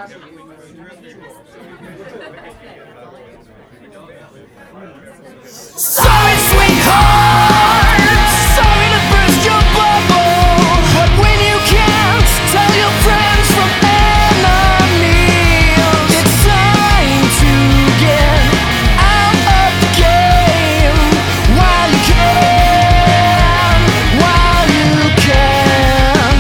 Sorry, sweetheart, sorry to burst your bubble, but when you can't tell your friends from enemies, it's time to get out of the game while you can, while you can.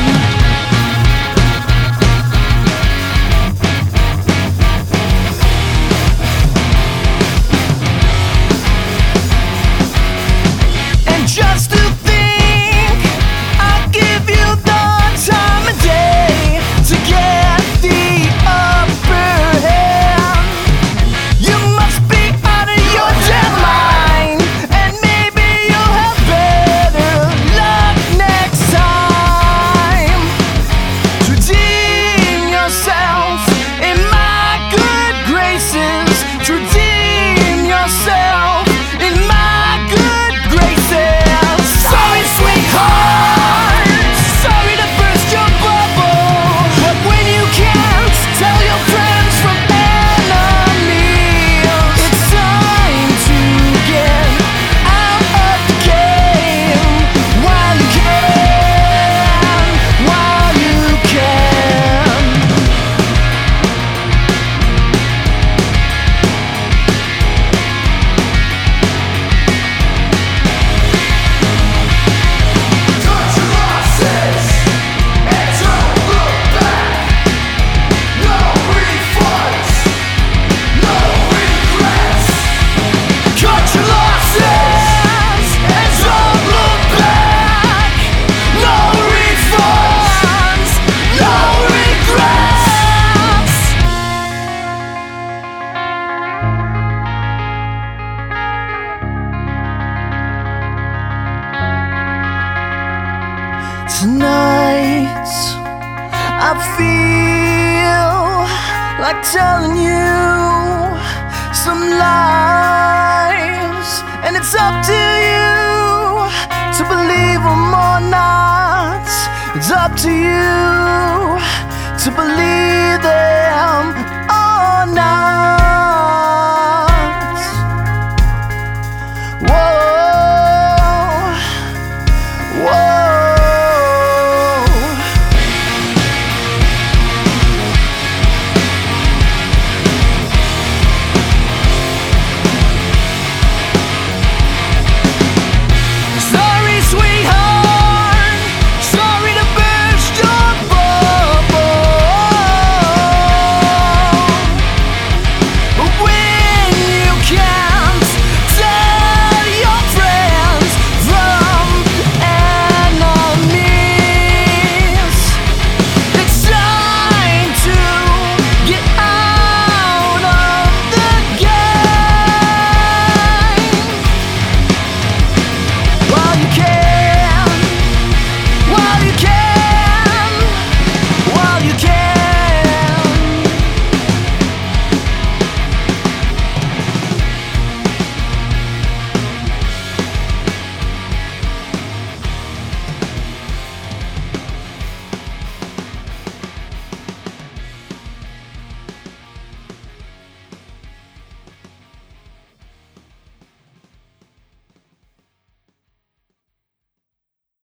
And just to think, I'll give you the time of day to get the upper hand. You must be out of your damn mind, and maybe you'll have better luck next time. Redeem yourself in my good graces. Redeem yourself in my good graces. Sorry, sweetheart, sorry to burst your bubble, but when you can't tell your friends from enemies, it's time to get out of the game while you can, while you can. Cut your losses and don't look back. No refunds, no regrets. Cut your losses and don't look back. No refunds, no regrets. Tonight, I feel like telling you some lies, and it's up to you to believe them or not. It's up to you to believe them or not. Whoa, whoa. Sorry, sweetheart, sorry to burst your bubble, but when you can't tell your friends from enemies, it's time to get out of the game while you can, while you can.